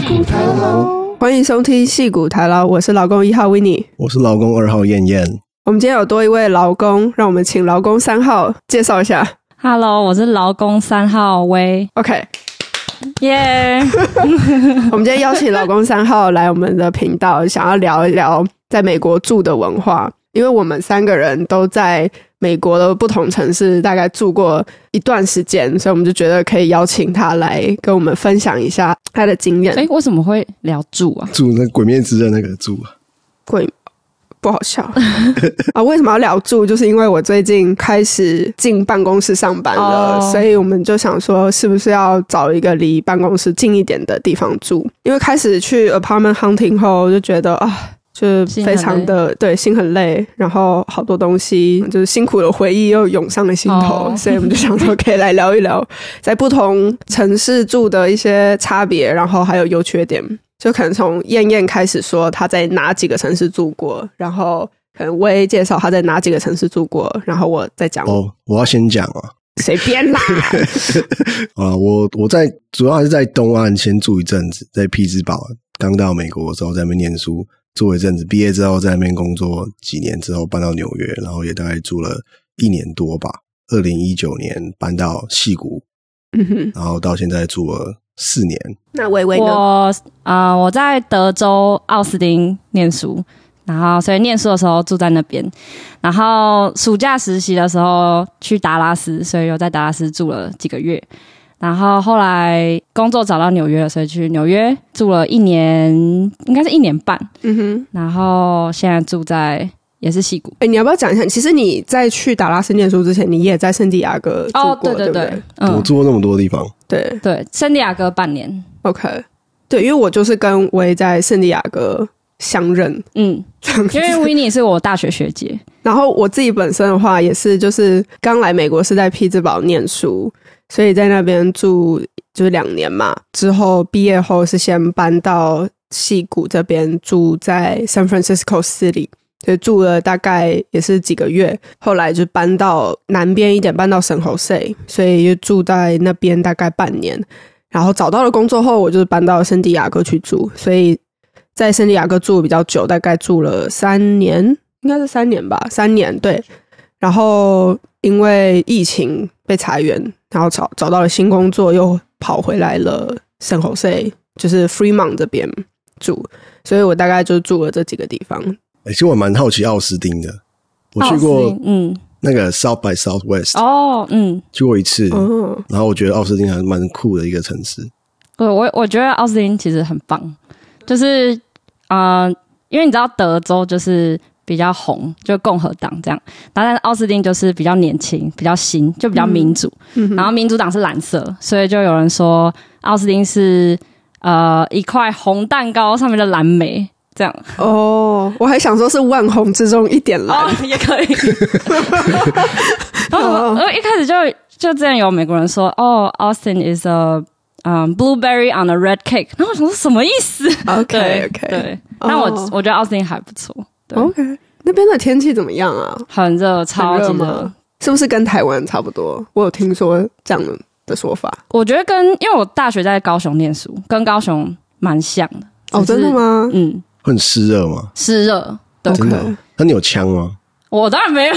骨台劳，欢迎收听戏骨台劳，我是劳工1号 Winnie， 我是劳工2号燕燕。 我们今天有多一位劳工，让我们请劳工3号介绍一下。 Hello， 我是劳工3号威。 OK， 耶、 我们今天邀请劳工3号来我们的频道，想要聊一聊在美国住的文化，因为我们3个人都在美国的不同城市大概住过一段时间，所以我们就觉得可以邀请他来跟我们分享一下他的经验。 为什么会聊住啊？ 住那鬼灭之刃那个住啊， 不好笑啊！为什么要聊住？就是因为我最近开始进办公室上班了，所以我们就想说，是不是要找一个离办公室近一点的地方住？因为开始去 apartment hunting 后，就觉得啊，就是非常的对，心很累，然后好多东西就是辛苦的回忆又涌上了心头，所以我们就想说可以来聊一聊在不同城市住的一些差别，然后还有优缺点。就可能从燕燕开始说她在哪几个城市住过，然后可能威介绍她在哪几个城市住过，然后我再讲。 我要先讲啊， 随便啦。 我在主要还是在东岸先住一阵子，在匹兹堡刚到美国的时候在那边念书住一阵子，毕业之后在那边工作几年之后搬到纽约，然后也大概住了1年多吧。2019年搬到矽谷，然后到现在住了4年。 那薇薇呢？ 我在德州奥斯汀念书，然后所以念书的时候住在那边，然后暑假实习的时候去达拉斯，所以有在达拉斯住了几个月，然后后来工作找到纽约了，所以去纽约住了1年，应该是1年半。然后现在住在也是矽谷。 你要不要讲一下？其实你在去达拉斯念书之前，你也在圣地亚哥住过，对不对？ 我住过那么多地方。 对对，圣地亚哥半年。 OK， 对，因为我就是跟薇在圣地亚哥相认， 因为 Winnie 是我大学学姐， 然后我自己本身的话也是，就是刚来美国是在匹兹堡念书，所以在那边住就是2年嘛，之后毕业后是先搬到矽谷这边住在 San Francisco City， 所以住了大概也是几个月，后来就搬到南边一点，搬到San Jose，所以就住在那边大概半年。然后找到了工作后，我就是搬到圣地亚哥去住，所以在圣地亚哥住比较久，大概住了3年，应该是3年吧，3年，对。然后因为疫情被裁员，然后找到了新工作，又跑回来了San Jose，就是 Fremont 这边住，所以我大概就住了这几个地方。 其实我蛮好奇奥斯汀的，我去过那个 South by Southwest 去过一次，然后我觉得奥斯汀还蛮酷的一个城市。 我觉得奥斯汀其实很棒，就是因为你知道德州就是比较红，就共和党这样，然后但是奥斯汀就是比较年轻，比较新，就比较民主，然后民主党是蓝色，所以就有人说奥斯汀是一块红蛋糕上面的蓝莓。这样我还想说是万红之中一点蓝， 也可以。然后一开始就之前有美国人说Austin is a blueberry on a red cake， 然后我想说什么意思 ？OK， 对，但我觉得奥斯汀还不错。 OK， 那边的天气怎么样啊？ 很热，超级热， 是不是跟台湾差不多？我有听说这样的说法。 我觉得因为我大学在高雄念书，跟高雄蛮像的。 真的吗？ 会很湿热吗？ 湿热，对， 真的。那你有枪吗？ 我当然没有，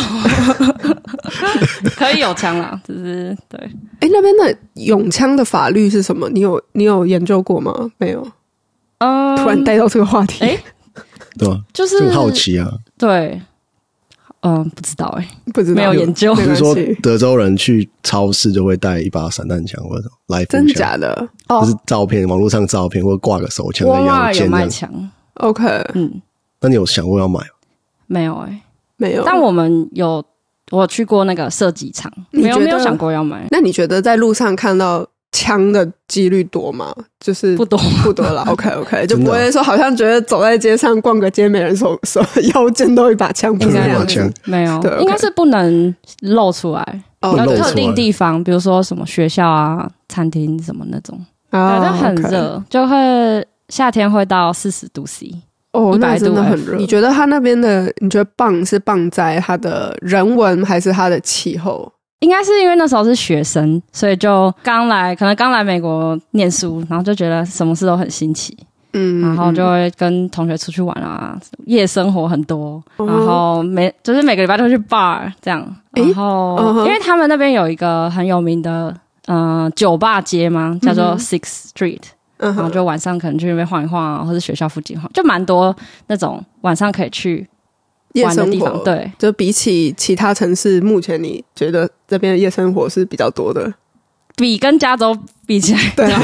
可以有枪啦，只是对。 那边的拥枪的法律是什么？你有研究过吗？没有。突然带到这个话题， 对吧？ 就是很好奇啊。 对，不知道不知道， 没有研究。 就是说德州人去超市就会带一把散弹枪或者来福枪， 真的假的？ 就是照片，网络上照片或者挂个手枪在腰间有卖枪。 OK， 那你有想过要买吗？ 没有没有。 但我去过那个射击场，没有想过要买。 那你觉得在路上看到枪的几率多吗？就是不多了。OK， 就不会说好像觉得走在街上逛个街，每人手腰间都有一把枪，不是这样子。 没有，应该是不能露出来。特定地方，比如说什么学校啊、餐厅什么那种，对，就很热，就会夏天会到40度 C。 那真的很热。你觉得它那边的，你觉得棒是棒在它的人文还是它的气候？ 应该是因为那时候是学生，所以就可能刚来美国念书，然后就觉得什么事都很新奇。然后就会跟同学出去玩啊，夜生活很多，然后就是每个礼拜都去 bar 这样，然后因为他们那边有一个很有名的酒吧街嘛，叫做 Sixth Street，然后就晚上可能去那边晃一晃啊，或者学校附近晃，就蛮多那种晚上可以去玩的地方。对， 就比起其他城市，目前你觉得这边的夜生活是比较多的， 比跟加州比起来，对啊。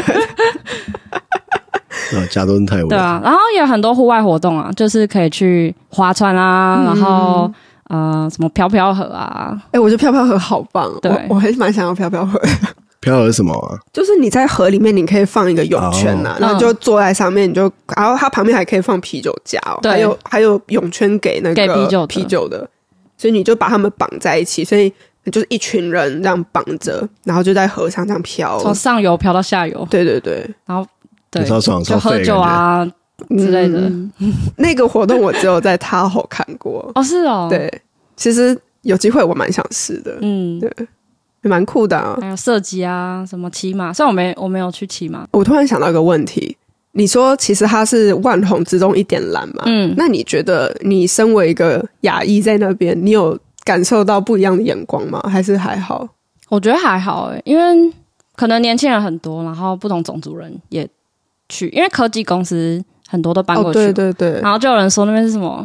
加州太无聊。 对啊，然后也有很多户外活动啊，就是可以去划船啊，然后什么漂漂河啊。 我觉得漂漂河好棒， 对， 我还蛮想要漂漂河。 漂河是什么啊？ 就是你在河里面，你可以放一个泳圈啊，然后你就坐在上面，然后它旁边还可以放啤酒架哦，还有泳圈给那个啤酒的，所以你就把它们绑在一起，所以就是一群人这样绑着，然后就在河上这样漂， 从上游漂到下游。 对对对， 然后。对， 就喝酒啊之类的。 那个活动我只有在Tahoe看过。 哦，是哦。 对，其实有机会我蛮想试的。对，也蛮酷的啊。 还有射击啊，什么骑马，虽然我没有去骑马。 我突然想到一个问题，你说其实它是万红之中一点蓝嘛？那你觉得你身为一个亚裔在那边，你有感受到不一样的眼光吗？还是还好？ 我觉得还好因为可能年轻人很多，然后不同种族人也去，因为科技公司很多都搬过去， 对对对， 然后就有人说那边是什么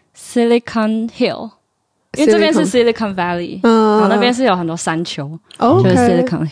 Silicon Hill， 因为这边是 Silicon Valley，然后那边是有很多山丘，就是 Silicon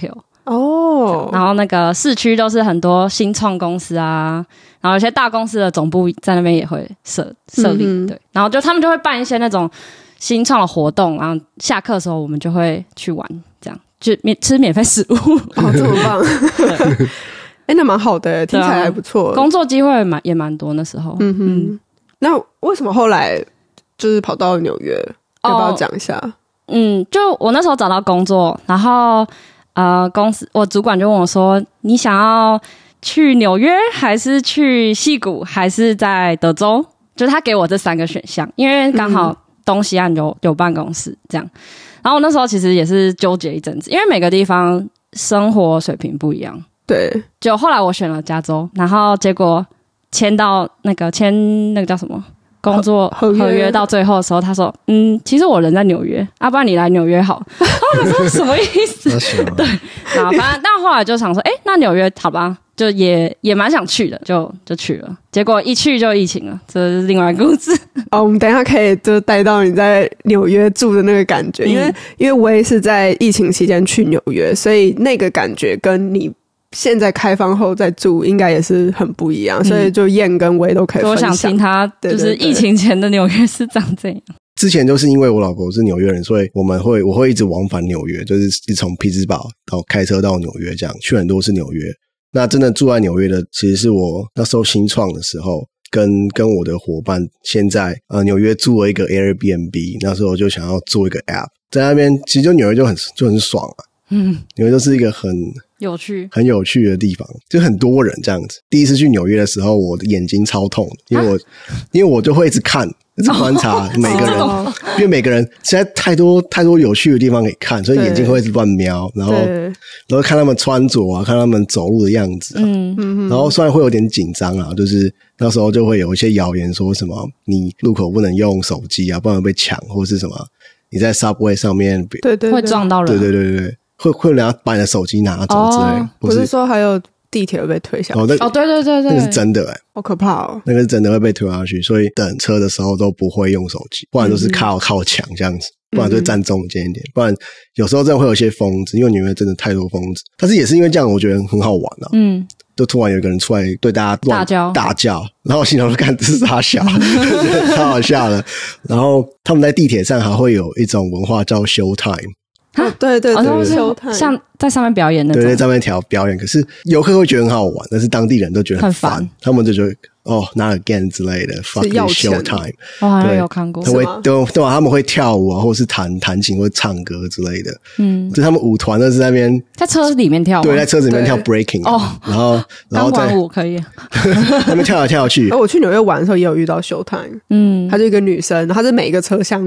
Hill。然后那个市区都是很多新创公司啊，然后有些大公司的总部在那边也会设立，对，然后就他们就会办一些那种新创的活动，然后下课的时候我们就会去玩，这样就吃免费食物。 这么棒！那蛮好的，听起来还不错。 工作机会也蛮多那时候。 那为什么后来就是跑到纽约？要不要讲一下？ 就我那时候找到工作，然后公司我主管就问我说：“你想要去纽约，还是去矽谷，还是在德州？”就是他给我这3个选项，因为刚好东西岸有办公室这样。然后我那时候其实也是纠结一阵子，因为每个地方生活水平不一样。 对， 就后来我选了加州，然后结果签那个叫什么工作合约到最后的时候，他说其实我人在纽约，要不然你来纽约好。我说什么意思？对，然后反正但后来就想说那纽约好吧，就也蛮想去的，就去了，结果一去就疫情了，这是另外一个故事。 我们等一下可以就带到你在纽约住的那个感觉，因为我也是在疫情期间去纽约，所以那个感觉跟你现在开放后再住应该也是很不一样，所以就燕跟威都可以分享。 我想听他就是疫情前的纽约是长这样。 之前就是因为我老婆是纽约人，所以我会一直往返纽约，就是从匹兹堡开车到纽约，这样去很多次纽约。那真的住在纽约的，其实是我那时候新创的时候，跟我的伙伴先在纽约租了一个 Airbnb， 那时候就想要做一个 app， 在那边其实就纽约就很爽啊。纽约就是一个很有趣的地方，就很多人这样子。第一次去纽约的时候，我的眼睛超痛的，因为我就会一直看，一直观察每个人，因为每个人现在太多有趣的地方可以看，所以眼睛会一直乱瞄，然后看他们穿着啊，看他们走路的样子然后虽然会有点紧张啊，就是那时候就会有一些谣言说什么你路口不能用手机啊，不然会被抢，或是什么你在 subway 上面对会撞到人， 对。会人家把你的手机拿走之类， 不是说还有地铁会被推下去？ 对， 那个是真的好可怕哦！ 那个是真的会被推下去，所以等车的时候都不会用手机，不然都是靠墙这样子，不然就会站中间一点，不然有时候真的会有一些疯子，因为纽约真的太多疯子。但是也是因为这样，我觉得很好玩啊。就突然有一个人出来对大家大叫，然后我心想说看这是他小，超好笑的。然后他们在地铁上还会有一种文化叫 show time。 对， 像在上面表演那种， 对，在上面表演，可是游客会觉得很好玩，但是当地人都觉得很烦，他们就觉得not again 之类的 fucking show time。 我好像有看过， 他们会跳舞啊，或是弹琴或唱歌之类的。就他们舞团的是在那边在车里面跳， 对，在车子里面跳 breaking， 然后在舞可以， 他们跳来跳去。 我去纽约玩的时候也有遇到 show time，她就一个女生，她是每一个车厢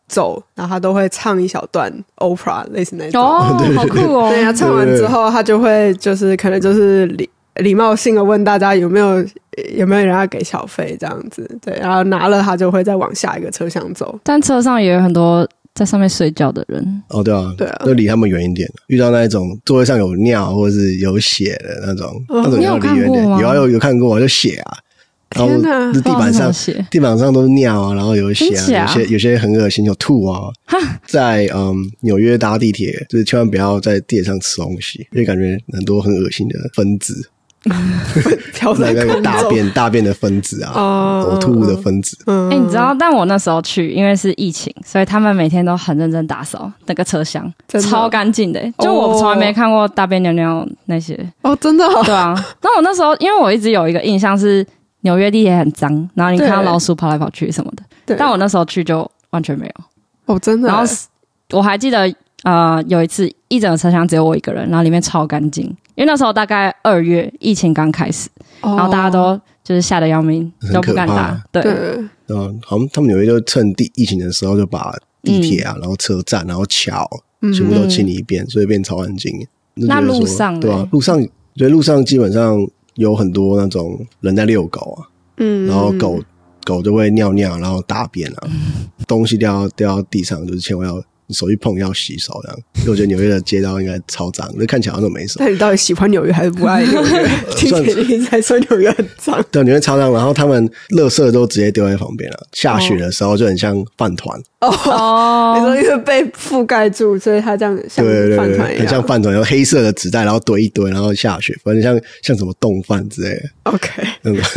走，然后他都会唱一小段 opera 类似那种。 哦，好酷哦！ 对啊，唱完之后他就会就是可能就是礼貌性的问大家有没有人要给小费这样子，对，然后拿了他就会再往下一个车厢走。 但车上也有很多在上面睡觉的人。 哦，对啊， 对啊， 就离他们远一点。遇到那种座位上有尿或者是有血的那种，那种要离远点。有看过，就血啊。然后地板上都是尿啊，然后有血啊，有些很恶心，有吐啊。在纽约搭地铁，就是千万不要在地铁上吃东西，因为感觉很多很恶心的分子。 飘在空中大便的分子啊，呕吐物的分子。 你知道，但我那时候去，因为是疫情，所以他们每天都很认真打扫那个车厢，超干净的。就我从来没看过大便尿尿那些。 哦，真的哦？ 对啊。那我那时候，因为我一直有一个印象是纽约地铁很脏，然后你看到老鼠跑来跑去什么的。但我那时候去就完全没有。 哦，真的。 然后我还记得，有一次一整个车厢只有我一个人，然后里面超干净。因为那时候大概2月，疫情刚开始，然后大家都就是吓得要命，都不敢搭。对， 好像他们纽约就趁疫情的时候就把地铁啊，然后车站，然后桥全部都清理一遍，所以变超干净。 那路上对啊，路上基本上有很多那种人在遛狗啊，然后狗就会尿尿，然后大便啊，东西掉到地上，就是千万要。你手一碰要洗手这样，因为我觉得纽约的街道应该超脏，就看起来好像都没什么。 但你到底喜欢纽约还是不爱纽约？听起来一直在说纽约很脏。 对，纽约超脏，然后他们垃圾都直接丢在旁边了。下雪的时候就很像饭团。 你说因为被覆盖住，所以它这样像饭团一样， 很像饭团，有黑色的纸袋，然后堆一堆，然后下雪，反正像什么冻饭之类的。 OK，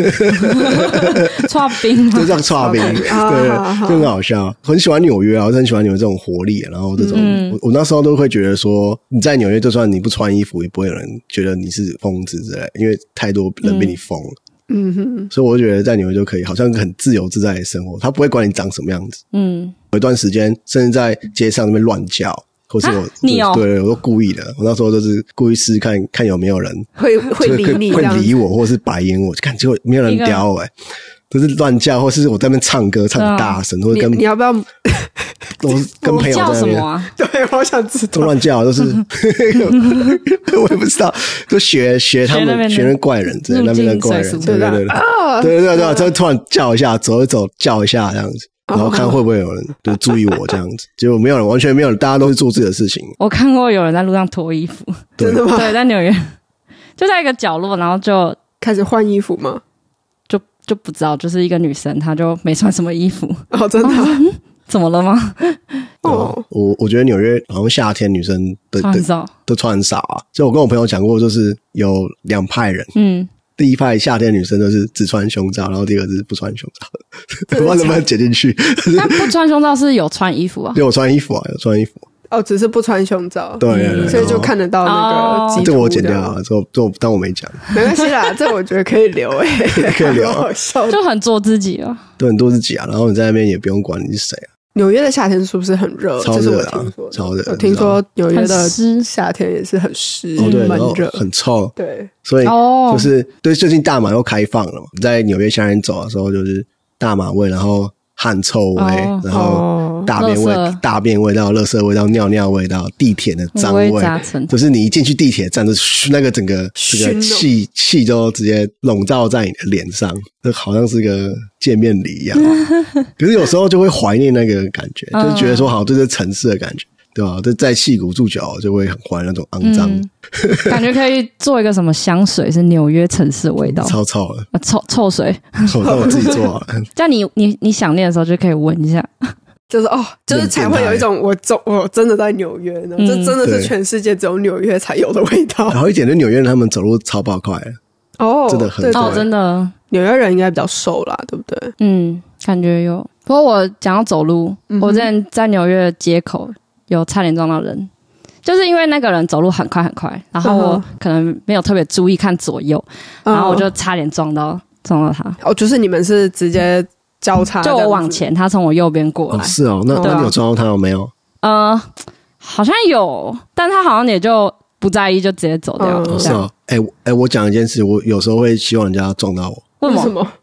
剉冰就这样剉冰，对，就很好笑。很喜欢纽约啊，我很喜欢纽约这种活力，然后这种，我那时候都会觉得说，你在纽约就算你不穿衣服，也不会有人觉得你是疯子之类的，因为太多人比你疯了。所以我就觉得在纽约就可以好像很自由自在的生活，他不会管你长什么样子。有一段时间甚至在街上那边乱叫，或是对，我都故意的。我那时候都是故意试试看有没有人会理你， 会理我，或是白眼我，看结果没有人屌我，就是乱叫，或是我在那边唱歌唱大声，或者跟你要不要？ 我跟朋友在那边叫什么啊？ 对，我想知道。 都乱叫，都是我也不知道，都学他们学那怪人之类那边的怪人，对，就突然叫一下，走一走，叫一下这样子。然后看会不会有人就注意我这样子，结果没有人，完全没有人，大家都是做自己的事情。 我看过有人在路上脱衣服， 真的吗？ 对，在纽约，就在一个角落，然后就开始换衣服吗？ 就不知道，就是一个女生，她就没穿什么衣服。 哦，真的？ 怎么了吗？ 我觉得纽约好像夏天女生都穿很少啊。就我跟我朋友讲过，就是有2派人。第一派夏天女生都是只穿胸罩，然后第二个是不穿胸罩，不知道能不能剪进去。 那不穿胸罩是有穿衣服啊？ 有穿衣服啊，有穿衣服。 哦，只是不穿胸罩， 对， 所以就看得到那个。 这个我剪掉了，就当我没讲。 没关系啦，这我觉得可以留可以留， 好笑， 就很做自己啊， 对，很做自己啊。然后你在那边也不用管你是谁啊。 纽约的夏天是不是很热？ 超热啊，超热。 我听说纽约的夏天也是很湿，闷热， 很臭。 对， 所以就是对，最近大马又开放了嘛，在纽约夏天走的时候，就是大马味，然后汗臭味，然后大便味道、垃圾味道、尿尿味道、地铁的脏味，就是你一进去地铁站，就是那个整个气都直接笼罩在你的脸上，就好像是个见面礼一样。可是有时候就会怀念那个感觉，就是觉得说好，这是城市的感觉。对吧？在矽谷住久就会很怀念那种肮脏， 感觉可以做一个什么香水，是纽约城市的味道， 超臭的， 臭水。 我自己做好了。 这样你想念的时候就可以闻一下， 就是才会有一种我真的在纽约呢，这真的是全世界只有纽约才有的味道。 然后一点，就纽约人他们走路超爆快的，真的很快。 真的， 纽约人应该比较瘦啦，对不对？ 感觉有。不过我讲到走路，我之前在纽约的街口。有差点撞到人，就是因为那个人走路很快很快，然后我可能没有特别注意看左右，然后我就差点撞到他。哦， 就是你们是直接交叉， 就我往前，他从我右边过来。 是哦，那你有撞到他有没有？ 好像有，但他好像也就不在意，就直接走掉。 是哦，我讲一件事，我有时候会希望人家撞到我。 为什么？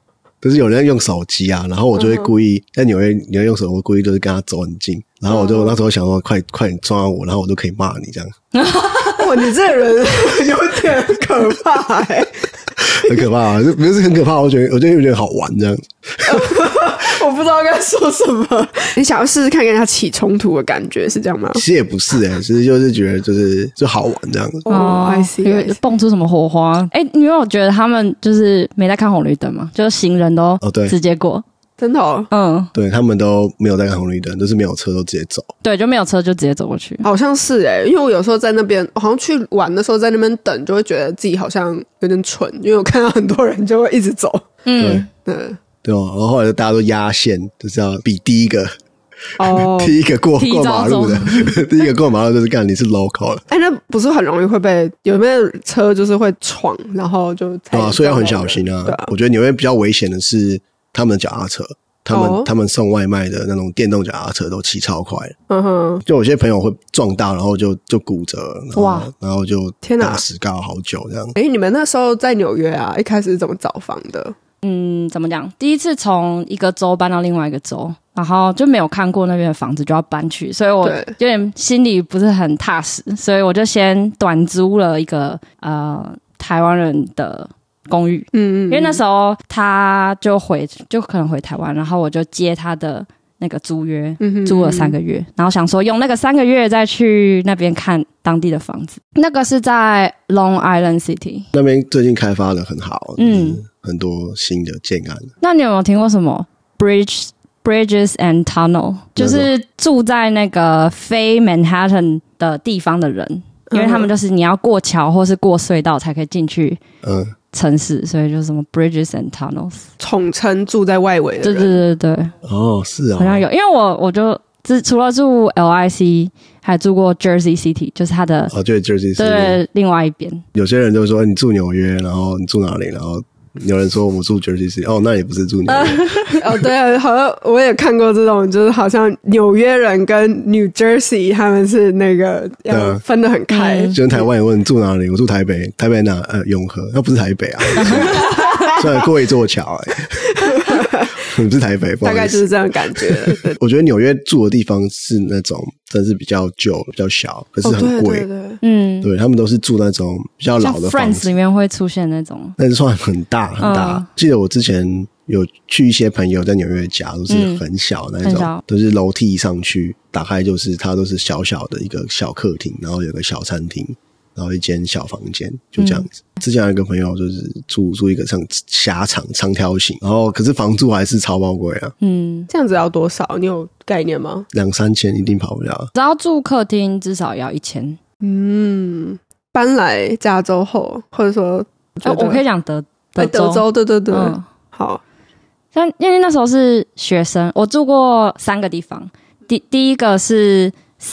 就是有人用手机啊，然后我就会故意在纽约用手机，我故意就是跟他走很近，然后我就那时候想说快点撞到我，然后我就可以骂你这样。 哇，你这个人有点可怕很可怕啊，不是很可怕，我觉得有点好玩这样。 我不知道该说什么。你想要试试看跟人家起冲突的感觉是这样吗？ 其实也不是其实就是觉得就好玩这样。 I see， 蹦出什么火花？你有觉得他们就是没在看红绿灯吗？就是行人都直接过。 真的对，他们都没有在看红绿灯，就是没有车都直接走。 对，就没有车就直接走过去。 好像是因为我有时候在那边，好像去玩的时候在那边等，就会觉得自己好像有点蠢，因为我看到很多人就会一直走。 对，然后后来大家都压线，就是要比第一个。第一个过马路的，第一个过马路就是干你是 local 了。 那不是很容易会被有没有车就是会闯，然后就所以要很小心啊。我觉得纽约比较危险的是他们的脚踏车，他们送外卖的那种电动脚踏车都骑超快的。就有些朋友会撞到，然后就骨折，然后就打石膏好久这样。 你们那时候在纽约啊，一开始是怎么找房的？ 怎么讲？第一次从一个州搬到另外一个州，然后就没有看过那边的房子就要搬去，所以我有点心里不是很踏实，所以我就先短租了一个台湾人的公寓。因为那时候他就可能回台湾，然后我就接他的那个租约，租了3个月，然后想说用那个3个月再去那边看当地的房子。那个是在 Long Island City 那边，最近开发的很好，很多新的建案。 那你有没有听过什么 Bridges and Tunnel？ 就是住在那个非 Manhattan 的地方的人，因为他们就是你要过桥或是过隧道才可以进去城市，所以就是什么 Bridges and Tunnels， 统称住在外围的人。 对。 是好像有，因为我就除了住 LIC， 还住过 Jersey City， 就是它的对 Jersey City 对另外一边。 有些人就说你住纽约，然后你住哪里，然后有人说我住 Jersey City， 那也不是住纽约。 对啊，好像我也看过这种，就是好像纽约人跟 New Jersey 他们是那个要分得很开。 就跟台湾也问你住哪里，我住台北，台北哪？永和，那不是台北啊，虽然过一座桥你不是台北， 大概就是这样感觉。 我觉得纽约住的地方是那种真是比较旧、比较小，可是很贵。对，他们都是住那种比较老的房子， 像 Friends 里面会出现那种， 但是算很大很大。记得我之前有去一些朋友在纽约家，都是很小那种，都是楼梯上去，打开它都是小小的一个小客厅，然后有个小餐厅，然后一间小房间，就这样子。之前有一个朋友就是住一个像狭长长条形，然后可是房租还是超爆贵啊。 这样子要多少？你有概念吗 ？2-3千一定跑不了。 只要住客厅至少要1000。 搬来加州后，或者说我可以讲德州，对。好， 但因为那时候是学生，我住过3个地方。第一个是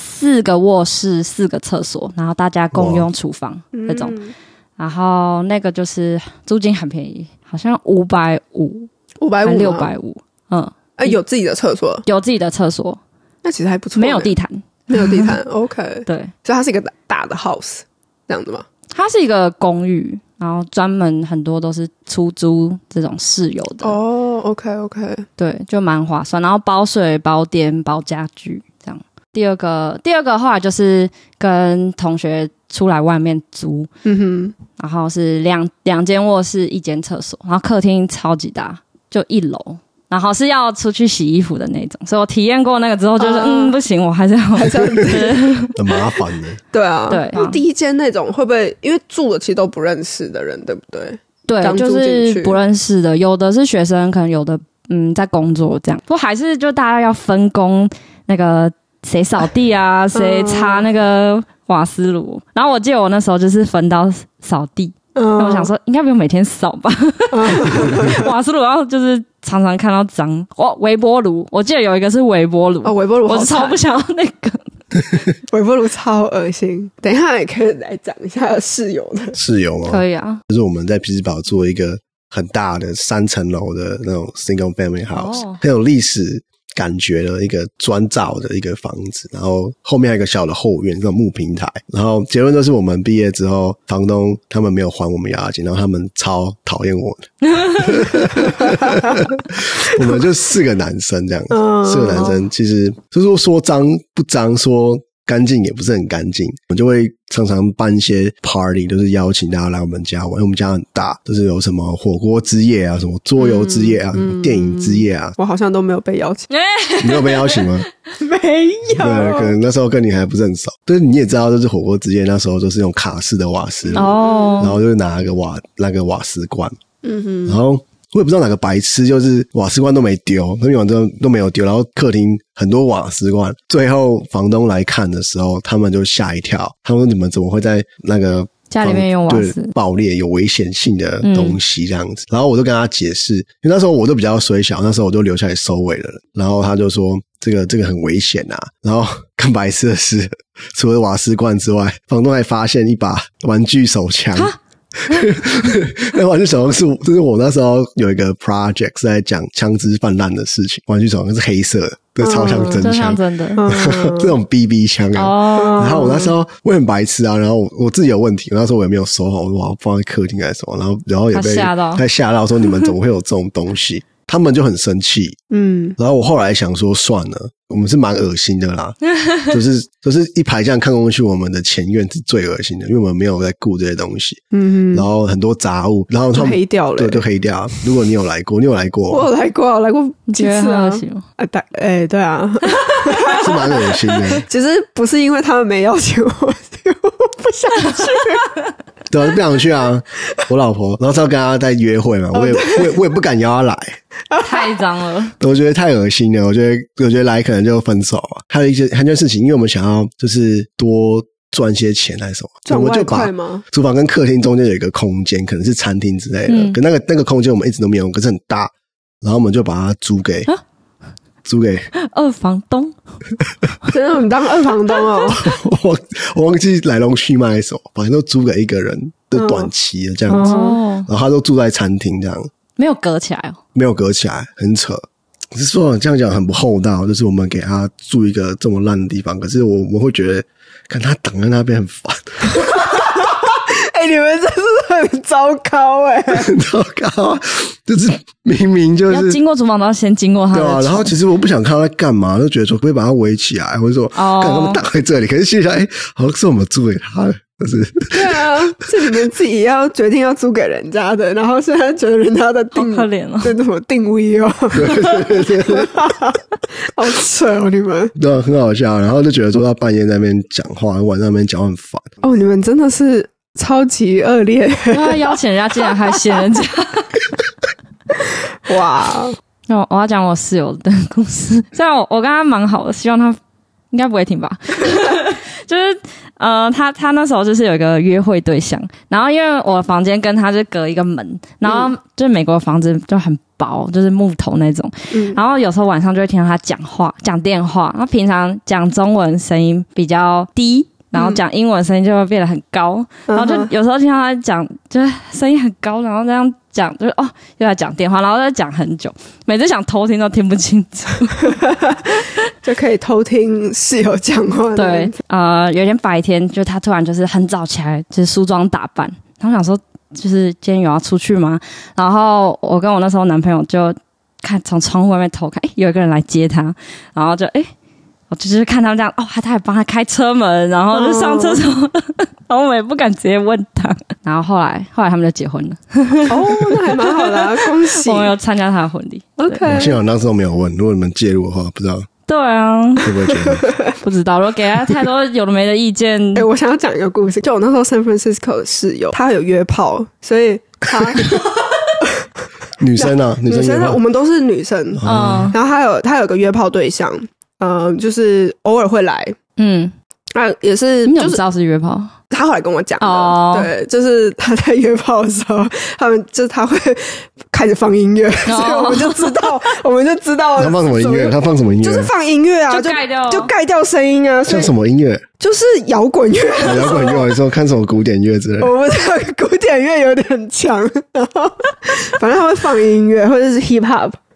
4个卧室4个厕所，然后大家共用厨房那种，然后那个就是租金很便宜，好像550 650。 有自己的厕所， 有自己的厕所， 那其实还不错。 没有地毯 OK。对，所以它是一个大的 house 这样子吗？ 它是一个公寓，然后专门很多都是出租这种室友的。 OK。 对，就蛮划算，然后包水包电包家具这样。第二个后来就是跟同学出来外面租，然后是两间卧室1间厕所，然后客厅超级大，就1楼，然后是要出去洗衣服的那种，所以我体验过那个之后就是不行，我还是要很麻烦的。 对啊， 对。 因为第一间那种会不会因为住的其实都不认识的人，对不对？ 对，就是不认识的，有的是学生，可能有的在工作这样，不过还是就大家要分工，那个谁扫地啊，谁擦那个瓦斯炉。然后我记得我那时候就是分到扫地，我想说应该不用每天扫吧，瓦斯炉，然后就是常常看到脏。微波炉，我记得有一个是微波炉， 微波炉我超不想要那个。 微波炉超恶心。等一下也可以来讲一下室友的。 室友吗？ 可以啊。 就是我们在匹兹堡做一个很大的3层楼的那种 single family house，很有历史。 感觉的一个砖造的一个房子，然后后面还有一个小的后院，这种木平台。然后结论就是我们毕业之后，房东他们没有还我们押金，然后他们超讨厌我的。我们就4个男生这样子，4个男生其实就是说脏不脏，说干净也不是很干净，我们就会常常办一些 party， 就是邀请大家来我们家玩，因为我们家很大，就是有什么火锅之夜啊，什么桌游之夜啊，什么电影之夜啊。 我好像都没有被邀请。 你没有被邀请吗？ 没有。 对，可能那时候跟你还不是很熟。但是你也知道，就是火锅之夜那时候都是用卡式的瓦斯炉，然后就拿那个瓦斯罐，然后我也不知道哪个白痴，就是瓦斯罐都没丢，那晚都没有丢，然后客厅很多瓦斯罐。最后房东来看的时候，他们就吓一跳，他们说你们怎么会在那个家里面用瓦斯爆裂有危险性的东西这样子。然后我就跟他解释，因为那时候我都比较衰小，那时候我就留下来收尾了。然后他就说这个很危险啊。然后更白痴的是，除了瓦斯罐之外，房东还发现一把玩具手枪。那玩具手枪就是我那时候有一个 project 是在讲枪支泛滥的事情，玩具手枪是黑色的，对，超像真枪， 真的， 这种 BB 枪啊。然后我那时候我很白痴啊，然后我自己有问题，那时候我也没有收好，我说放在客厅还是什么，然后也被他吓到说你们怎么会有这种东西？他们就很生气，然后我后来想说算了，我们是蛮恶心的啦，就是一排这样看过去，我们的前院是最恶心的，因为我们没有在顾这些东西，然后很多杂物，然后他们就黑掉了， 对，就黑掉。如果你有来过， 我有来过，我来过几次啊？对啊， 是蛮恶心的。 其实不是因为他们没邀请我不想去。 对啊，就不想去啊！我老婆，然后要跟她在约会嘛，我也不敢邀她来， 太脏了， 我觉得太恶心了。我觉得来可能就分手啊。还有一件事情，因为我们想要就是多赚些钱还是什么，我们就把厨房跟客厅中间有一个空间，可能是餐厅之类的，可那个空间我们一直都没有用，可是很大，然后我们就把它租给二房东。 真的，你当二房东哦？ 我忘记来龙去脉什么，反正都租给一个人的短期的这样子，然后他都住在餐厅这样， 没有隔起来哦，没有隔起来，很扯。只是说这样讲很不厚道，就是我们给他住一个这么烂的地方，可是我们会觉得看他挡在那边很烦。 你们真是很糟糕很糟糕啊！就是明明就是要经过厨房都要先经过他的， 对啊。然后其实我不想看他在干嘛，就觉得说可不可以把他围起来，或者说看他们挡在这里。可是心想，好像是我们租给他的，就是对啊，是你们自己要决定要租给人家的，然后现在觉得人家的定好可怜哦， 对什么定位哦，对，好扯哦，你们对啊，很好笑。然后就觉得说他半夜在那边讲话，晚上那边讲很烦哦，你们真的是超级恶劣， 他邀请人家竟然还嫌人家， 哇！ 我要讲我室友的故事，虽然我跟他蛮好的，希望他应该不会听吧。就是他那时候就是有一个约会对象，然后因为我的房间跟他就隔一个门，然后就是美国的房子就很薄，就是木头那种，然后有时候晚上就会听到他讲电话，他平常讲中文声音比较低。然后讲英文声音就会变得很高，然后就有时候听到他讲，就是声音很高，然后这样讲就是又在讲电话，然后在讲很久，每次想偷听都听不清楚， 就可以偷听室友讲话。 对，有一天白天，就他突然就是很早起来，就是梳妆打扮，然后想说就是今天有要出去吗？然后我跟我那时候男朋友就看从窗户外面偷看，有一个人来接他，然后就我就是看他们这样，他还帮他开车门，然后就上厕所，然后我们也不敢直接问他。然后后来他们就结婚了。 那还蛮好的啊，恭喜！ 我们有参加他的婚礼。 OK， 幸好当时都没有问，如果你们介入的话，不知道。 对啊， 会不会觉得？ 不知道，如果给他太多有的没的意见。 我想要讲一个故事，就我那时候 San Francisco 的室友，他有约炮，所以他女生啊， 我们都是女生，然后他有个约炮对象。就是偶尔会来，也是， 你怎么知道是约炮？ 他后来跟我讲的，对，就是他在约炮的时候，他会开始放音乐，所以我们就知道他放什么音乐？他放什么音乐？ 就是放音乐啊，就盖掉声音啊， 像什么音乐？ 就是摇滚乐， 摇滚乐。你说看什么古典乐之类的？ 我不知道，古典乐有点强，然后反正他会放音乐或者是 hip hop。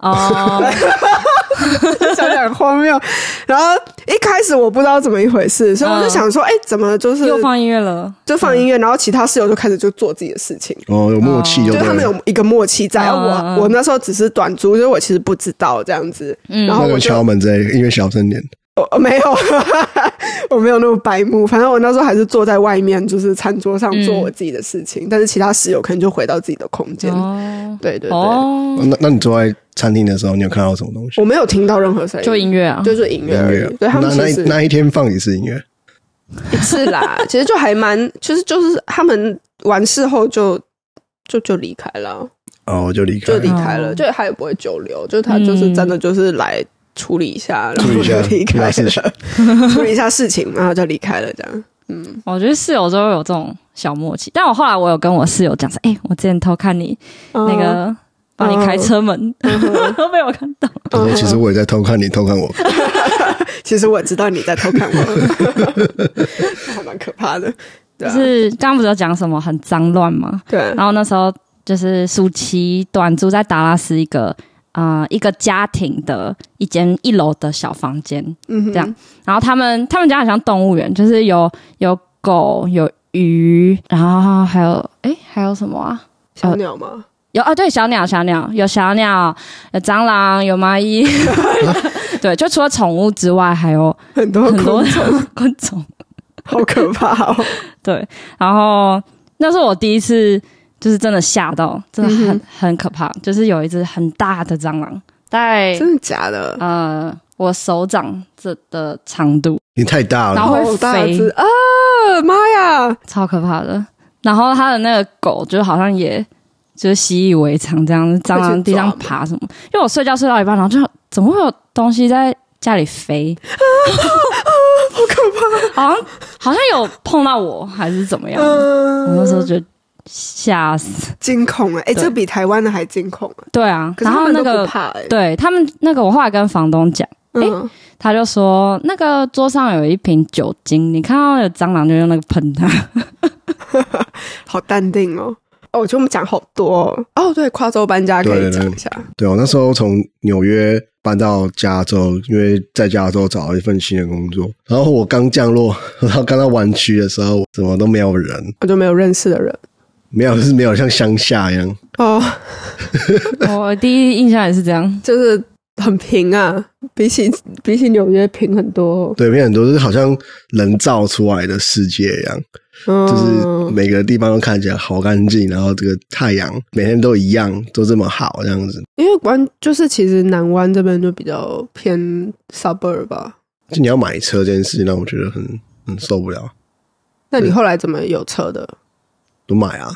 哦， 想想很荒谬。然后一开始我不知道怎么一回事，所以我就想说，怎么就是又放音乐了， 就放音乐，然后其他室友就开始就做自己的事情。 哦，有默契就是他们有一个默契在。我那时候只是短租，所以我其实不知道这样子。然后我就敲门之类的，音乐小声点。 没有，我没有那么白目。反正我那时候还是坐在外面，就是餐桌上做我自己的事情。但是其他室友可能就回到自己的空间。对对对。 那你坐在餐厅的时候，你有看到什么东西？ 我没有听到任何声音， 就音乐啊， 就是音乐而已。对，他们那一天放一次音乐， 一次啦。其实就还蛮，就是他们完事后就离开了。 哦，就离开了，就他也不会久留，就他就是真的就是来处理一下，然后就离开了，处理一下事情，然后就离开了，这样。 我觉得室友都有这种小默契，但我后来我有跟我室友讲说，我之前偷看你那个帮你开车门，都被我看到。 其实我也在偷看你，偷看我。 其实我知道你在偷看我，还蛮可怕的。对啊， 就是刚刚不是有讲什么很脏乱吗？ 对。 然后那时候就是暑期短租在达拉斯一个家庭的一间1楼的小房间，这样。然后他们家很像动物园，就是有狗，有鱼，然后还有什么啊？ 小鸟吗？ 对，小鸟，有小鸟，有蟑螂，有蚂蚁。对，就除了宠物之外，还有很多昆虫， 好可怕哦。 对，然后那是我第一次。就是真的吓到，真的很可怕。就是有一只很大的蟑螂，大概真的假的？ 我手掌这的长度， 你太大了， 然后会飞啊！妈呀， 超可怕的。然后他的那个狗就好像也就是习以为常，这样蟑螂地上爬什么。因为我睡觉睡到一半，然后就怎么会有东西在家里飞？ 好可怕！好像有碰到我，还是怎么样？我那时候觉得。吓死， 惊恐这比台湾的还惊恐对啊， 可是他们都不怕对他们那个，我后来跟房东讲，他就说那个桌上有一瓶酒精，你看到有蟑螂就用那个喷它， 好淡定哦。我觉得我们讲好多对，跨州搬家可以讲一下。 对，我那时候从纽约搬到加州，因为在加州找了一份新的工作。然后我刚降落，然后刚到湾区的时候，怎么都没有人， 我就没有认识的人。 没有像乡下一样我第一印象也是这样， 就是很平啊，比起纽约平很多。 对，平很多，就是好像人造出来的世界一样，就是每个地方都看起来好干净，然后这个太阳每天都一样，都这么好这样子。 因为就是其实南湾这边就比较偏 suburb 吧。 就你要买车这件事情让我觉得很受不了。 那你后来怎么有车的？ 都买啊。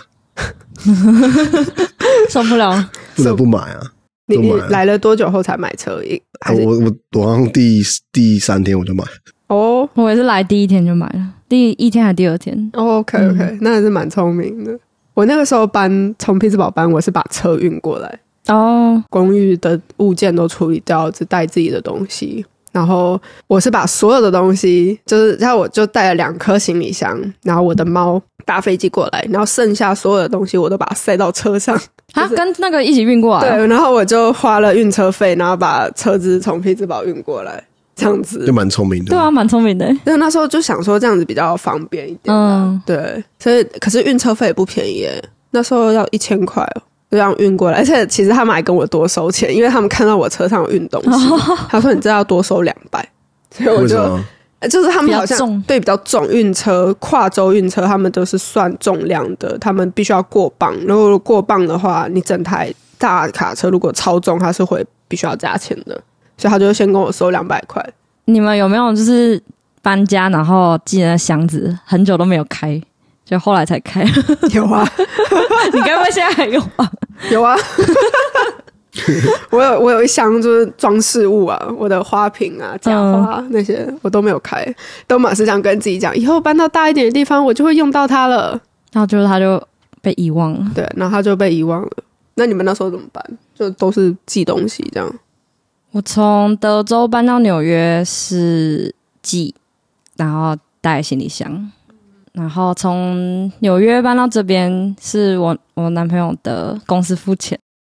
受不了， 不得不买啊。 你来了多久后才买车？ 我好像第3天我就买。 我也是来第1天就买了，第1天还第2天。 OK， 那还是蛮聪明的。我那个时候从匹兹堡搬，我是把车运过来。公寓的物件都处理掉，只带自己的东西。然后我是把所有的东西，然后我就带了2颗行李箱，然后我的猫搭飞机过来，然后剩下所有的东西我都把它塞到车上。 跟那个一起运过来。 对，然后我就花了运车费，然后把车子从匹兹堡运过来，这样子就蛮聪明的。 对啊，蛮聪明的。 因为那时候就想说这样子比较方便一点。对，所以可是运车费也不便宜耶，那时候要1000块就这样运过来，而且其实他们还跟我多收钱，因为他们看到我车上有运东西，他说你这要多收200，所以我就是他们好像对比较重，运车跨州运车他们都是算重量的，他们必须要过磅，如果过磅的话，你整台大卡车如果超重，它是必须要加钱的，所以他就先跟我收200块。 你们有没有就是搬家然后寄那箱子很久都没有开？就后来才开。 有啊。 你该不会现在还有吧？ 有啊。我有一箱就是装饰物啊，我的花瓶啊、假花那些我都没有开，都马是这样跟自己讲，以后搬到大一点的地方我就会用到它了。 然后就它就被遗忘了。 对，然后它就被遗忘了。那你们那时候怎么办？就都是寄东西这样？ 我从德州搬到纽约是寄，然后带行李箱。然后从纽约搬到这边是我男朋友的公司付钱。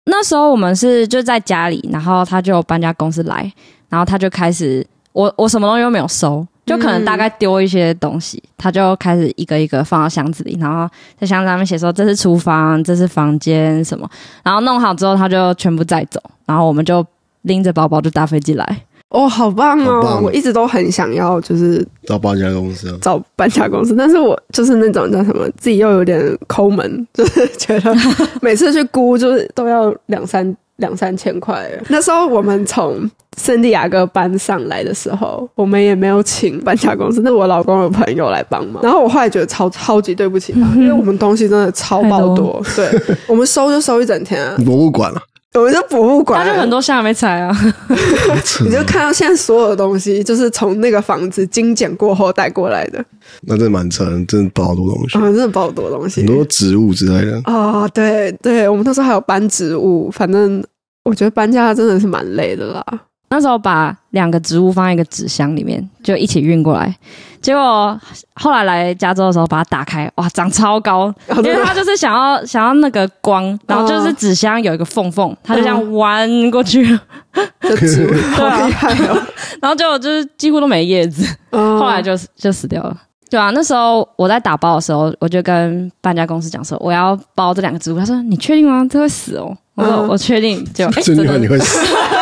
那时候我们是就在家里，然后他就有搬家公司来，然后他就开始我什么东西都没有收，就可能大概丢一些东西，他就开始一个一个放到箱子里，然后在箱子上面写说这是厨房，这是房间什么，然后弄好之后他就全部载走，然后我们就拎着包包就搭飞机来。 哦，好棒哦！ 好棒， 我一直都很想要，就是找搬家公司， 找搬家公司，但是我就是那种叫什么，自己又有点抠门，就是觉得每次去估就是都要两三千块。那时候我们从圣地亚哥搬上来的时候，我们也没有请搬家公司，那我老公的朋友来帮忙。然后我后来觉得超级对不起他，因为我们东西真的超爆多，对，我们收就收一整天啊， 博物馆了。 我们就博物馆， 他就很多箱还没拆啊， 你就看到现在所有的东西，就是从那个房子精简过后带过来的。 那真的蛮扯的，真的包好多东西， 真的包好多东西， 很多植物之类的。 哦，对对，我们那时候还有搬植物，反正我觉得搬家真的是蛮累的啦。 那时候把2个植物放在一个纸箱里面，就一起运过来。结果后来来加州的时候，把它打开，哇，长超高，因为他就是想要那个光，然后就是纸箱有一个缝缝，他就这样弯过去了， 就植物好厉害哦。 然后就是几乎都没叶子，后来就死掉了。对啊，那时候我在打包的时候，我就跟搬家公司讲说我要包这2个植物，他说你确定吗？这会死哦。我说我确定，就真的你会死。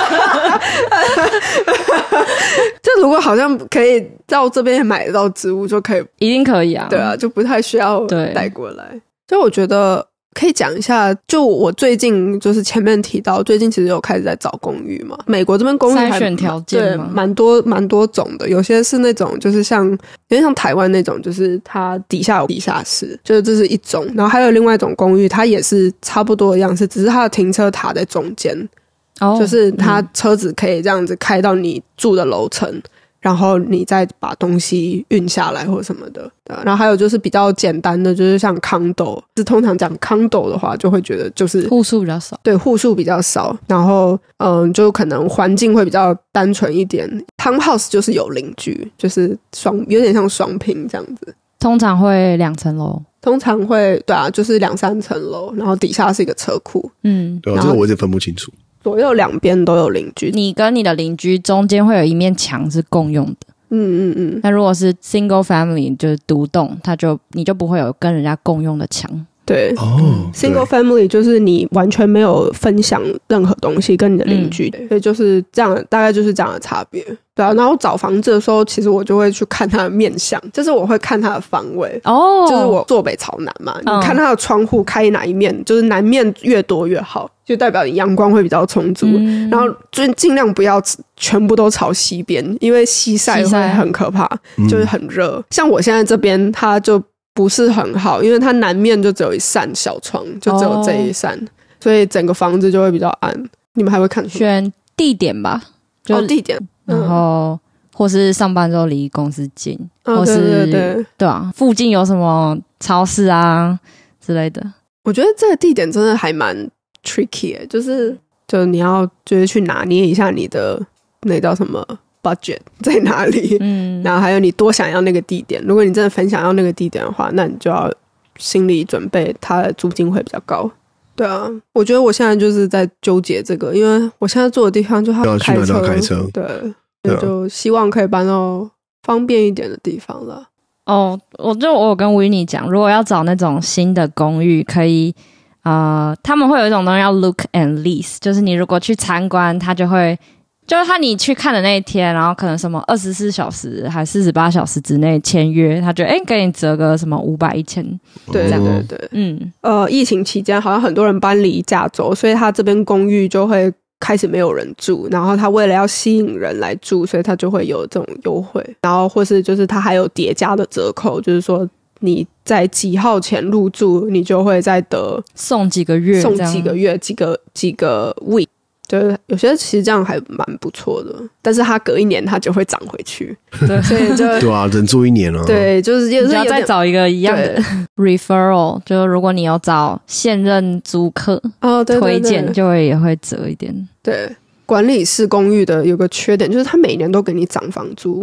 就如果好像可以到这边买得到植物，就可以， 一定可以啊。 对啊，就不太需要带过来。就我觉得可以讲一下，就我最近就是前面提到，最近其实有开始在找公寓嘛。美国这边公寓筛选条件吗？ 对，蛮多种的。有些是那种就是有点像台湾那种，就是它底下有地下室，就是这是一种。然后还有另外一种公寓，它也是差不多的样式，只是它的停车塔在中间。就是它车子可以这样子开到你住的楼层，然后你再把东西运下来或什么的。然后还有就是比较简单的，就是像 condo， 是通常讲 condo 的话，就会觉得就是户数比较少， 对，户数比较少，然后就可能环境会比较单纯一点。townhouse 就是有邻居，就是有点像双拼这样子， 通常会2层楼。 通常会对啊，就是2-3层楼，然后底下是一个车库。 对啊，这个我一直分不清楚。 左右两边都有邻居， 你跟你的邻居中间会有一面墙是共用的。那如果是 single family 就是独栋，你就不会有跟人家共用的墙。 对，single family 就是你完全没有分享任何东西跟你的邻居的，所以就是这样，大概就是这样的差别。对啊，然后找房子的时候，其实我就会去看它的面向，就是我会看它的方位。就是我坐北朝南嘛，你看它的窗户开哪一面，就是南面越多越好，就代表你阳光会比较充足。然后就尽量不要全部都朝西边，因为西晒会很可怕，就是很热。像我现在这边，它就不是很好，因为它南面就只有一扇小窗，就只有这一扇，所以整个房子就会比较暗。你们还会看什么？ 选地点吧，就地点， 然后或是上班之后离公司近，或是对啊，附近有什么超市啊之类的。 我觉得这个地点真的还蛮 tricky 的，就你要就是去拿捏一下你的那叫什么budget 在哪里，然后还有你多想要那个地点。如果你真的很想要那个地点的话，那你就要心理准备它的租金会比较高。对啊，我觉得我现在就是在纠结这个，因为我现在住的地方就要开车，对，就希望可以搬到方便一点的地方了。 我有跟 Winnie 讲，如果要找那种新的公寓，可以他们会有一种东西叫 look and lease， 就是你如果去参观，他就会就是你去看的那一天，然后可能什么24小时还48小时之内签约，他就给你折个什么500-1000。 对对对，疫情期间好像很多人搬离加州，所以他这边公寓就会开始没有人住，然后他为了要吸引人来住，所以他就会有这种优惠，然后或是就是他还有叠加的折扣，就是说你在几号前入住，你就会再得送几个月几个 week。就是有些其实这样还蛮不错的，但是它隔1年它就会涨回去，对，所以就对啊，人住1年了， 对，就是你要再找一个一样的 referral， 就是如果你有找现任租客推荐，就会也会折一点。 对，管理式公寓的有个缺点就是它每年都给你涨房租，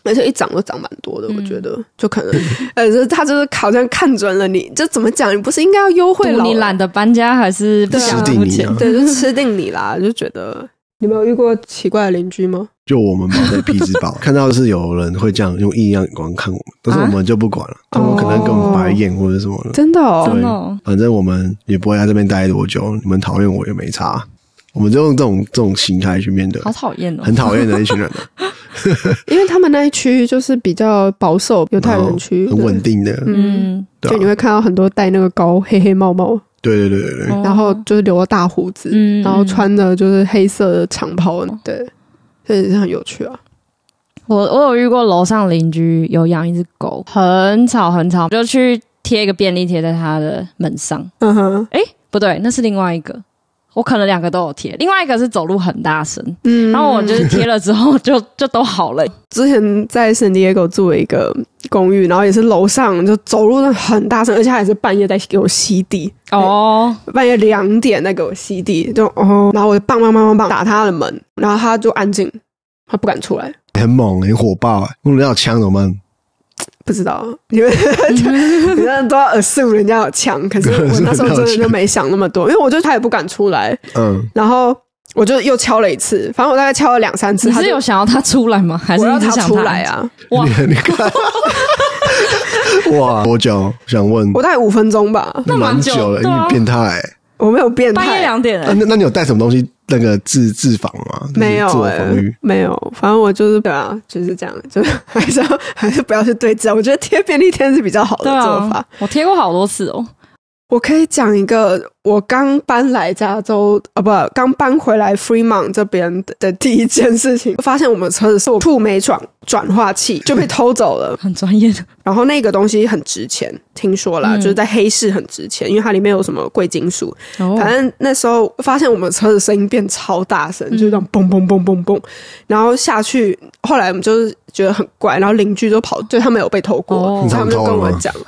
而且一涨都涨蛮多的，我觉得就可能他就是好像看准了你，就怎么讲，你不是应该要优惠老人， 你懒得搬家还是不想付钱？ 对，就吃定你啦，就觉得。你们有遇过奇怪的邻居吗？ 就我们在匹兹堡看到是有人会这样用异样眼光看我们，但是我们就不管了，他们可能跟我们白眼或者什么的。 真的哦， 真的哦， 反正我们也不会在这边待多久，你们讨厌我也没差，我们就用这种心态去面对。 好讨厌哦， 很讨厌的一群人的。 因为他们那一区就是比较保守犹太人区， 很稳定的，对啊， 就你会看到很多戴那个高黑黑帽帽， 对， 然后就是留了大胡子，然后穿的就是黑色的长袍，对，这也是很有趣啊。 我有遇过楼上邻居有养一只狗，很吵很吵，就去贴一个便利贴在他的门上。不对，那是另外一个。我可能2个都有贴，另外一个是走路很大声，然后我就是贴了之后就都好了。 之前在圣地亚哥住了一个公寓，然后也是楼上就走路很大声，而且还是半夜在给我吸地哦，半夜2点在给我吸地，就然后我就棒打他的门，然后他就安静，他不敢出来， 很猛很火爆，如果要枪怎么办？ 不知道你们都要assume人家有枪，可是我那时候真的就没想那么多，因为我就他也不敢出来，然后我就又敲了一次，反正我大概敲了2-3次。 你是有想要他出来吗？还是你只想他出来啊？ 哇，你看，哇，多久？想问， 我大概5分钟吧， 那蛮久了，你变态。 我没有变态， 半夜2点那你有带什么东西那个自防吗？ 没有， 自我防御没有。反正我就是对啊，就是这样，就还是不要去对峙。我觉得贴便利贴是比较好的做法。 我贴过好多次哦。 我可以讲一个，我刚搬来加州刚搬回来 Fremont 这边的第一件事情，发现我们车子是触媒转化器就被偷走了， 很专业的。 然后那个东西很值钱，听说啦，就是在黑市很值钱，因为它里面有什么贵金属。反正那时候发现我们车子声音变超大声，就这样嘣嘣嘣嘣嘣，然后下去，后来我们就是觉得很怪，然后邻居就跑，就他们有被偷过，他们就跟我讲。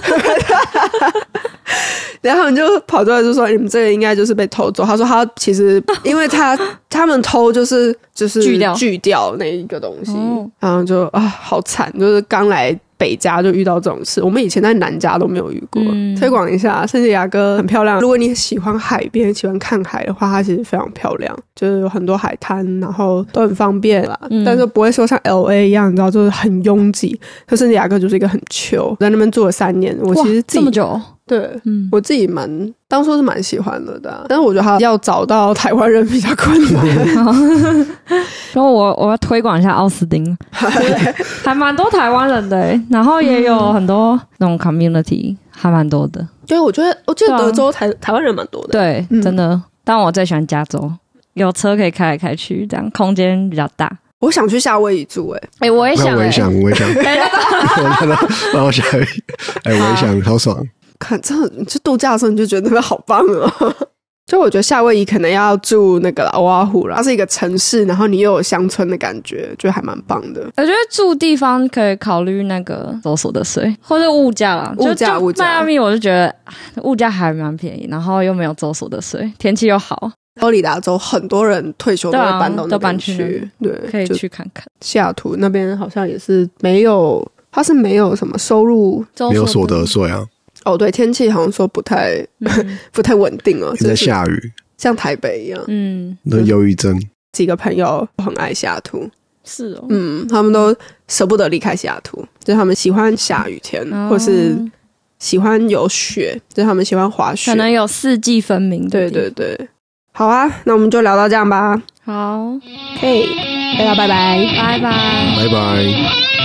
然后他们就跑出来就说：“你们这个应该就是被偷走。”他说：“他其实因为他们偷就是锯掉那一个东西，然后就好惨，就是刚来北加就遇到这种事。我们以前在南加都没有遇过。推广一下，圣地亚哥很漂亮。如果你喜欢海边、喜欢看海的话，它其实非常漂亮，就是有很多海滩，然后都很方便啦。但是不会说像 LA 一样，你知道，就是很拥挤。可圣地亚哥就是一个很 chill， 在那边住了3年，我其实自己这么久。” 对，我自己当初是蛮喜欢的，但是我觉得他要找到台湾人比较困难。 然后我要推广一下奥斯汀，还蛮多台湾人的，然后也有很多那种 community， 还蛮多的。 对，我记得德州台湾人蛮多的， 对，真的。但我最喜欢加州，有车可以开来开去，这样空间比较大。 我想去夏威夷住， 我也想，我也想，我看到夏威夷，我也想，好爽。 看，真的，去度假的时候你就觉得那边好棒哦。就我觉得夏威夷可能要住那个欧阿湖啦，它是一个城市，然后你又有乡村的感觉，就还蛮棒的。 我觉得住地方可以考虑那个州所得税或者物价啦， 物价。 迈阿密我就觉得物价还蛮便宜，然后又没有州所得税，天气又好。 佛罗里达州很多人退休都会搬到那边去，对， 可以去看看。 西雅图那边好像也是没有，它是没有什么收入， 没有所得税啊。 哦，对，天气好像说不太稳定哦， 一直在下雨， 像台北一样。 那忧郁症。 几个朋友很爱西雅图， 是哦， 他们都舍不得离开西雅图，就是他们喜欢下雨天，或是喜欢有雪，就是他们喜欢滑雪， 可能有4季分明。 对对对，好啊，那我们就聊到这样吧。 好， 可以，大家拜拜， 拜拜， 拜拜。